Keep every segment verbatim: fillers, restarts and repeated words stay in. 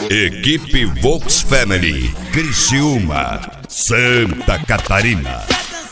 Equipe Vox Family, Criciúma, Santa Catarina.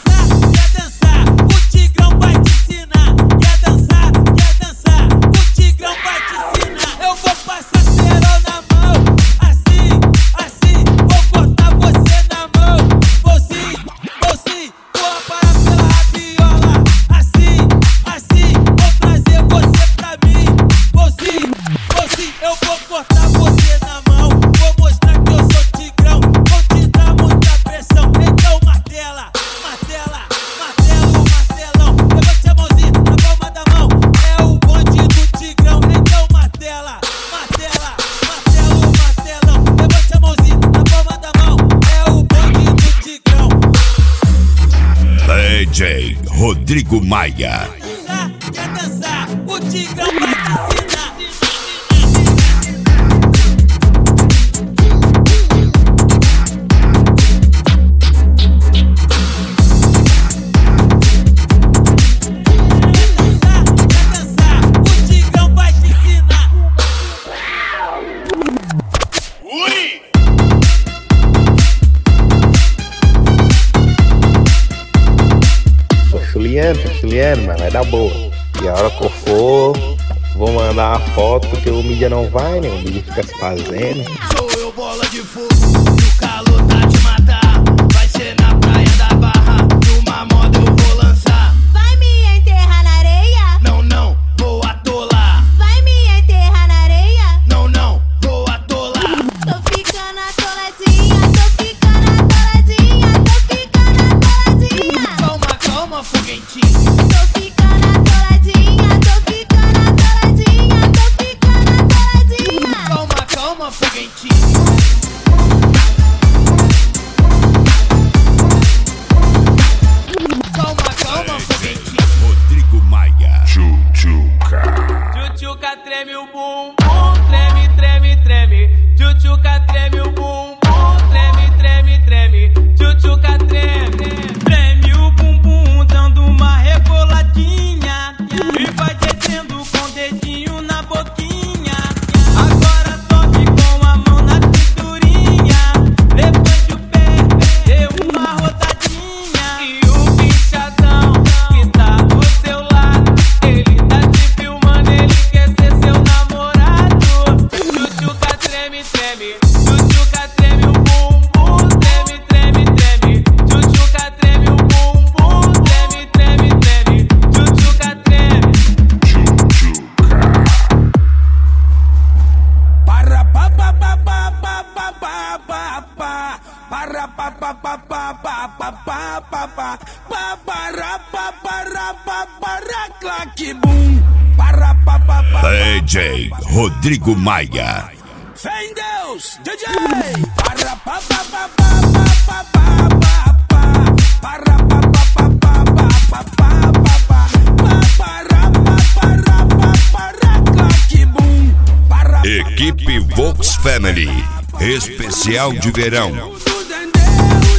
D J Rodrigo Maia. Quer dançar? O Tigrão vai te ensinar. Juliano, Juliano, mas vai dar boa. E a hora que eu for, vou mandar uma foto, porque o mídia não vai, né? O mídia fica se fazendo. Sou eu, bola de fogo, e o calor tá te matar. Vai ser na praia da Barra, numa moda eu vou lançar. Vai me enterrar na areia? Não, não, vou atolar. Vai me enterrar na areia? Não, não, vou atolar. Tô ficando atoladinha, tô ficando atoladinha, tô ficando atoladinha. Calma, calma, foguentinho. Tô ficando atoladinha, tô ficando atoladinha, tô ficando atoladinha. Calma, calma, foguentinho. Calma, calma, foguentinho. Rodrigo Maia. Tchutchuca. Tchutchuca treme o bumbum, treme, treme, treme. Tchutchuca treme o bumbum, treme, treme, treme. Tchutchuca treme, treme o bumbum, dando uma reboladinha. E vai descendo com o dedinho na boquinha. Agora sobe com a mão na cinturinha. Levante o pé, dê uma rodadinha. E o bichadão que tá do seu lado, ele tá te filmando, ele quer ser seu namorado. Tchutchuca treme, treme. Tchutchuca treme o bumbum, treme, treme, treme. Tchutchuca treme o bumbum, treme, treme, treme. Tchutchuca treme. Para pa pa pa pa pa pa pa pa pa. Para pa pa pa pa pa pa pa pa pa. Pa para pa para pa para claque bum. Para pa pa pa. D J Rodrigo Maia. Fé em Deus, D J. Para pa pa pa pa pa pa pa pa. Para pa pa pa pa pa pa pa pa. Pa para pa para pa para claque bum. Para Equipe Vox Family, especial de verão. do Dendê.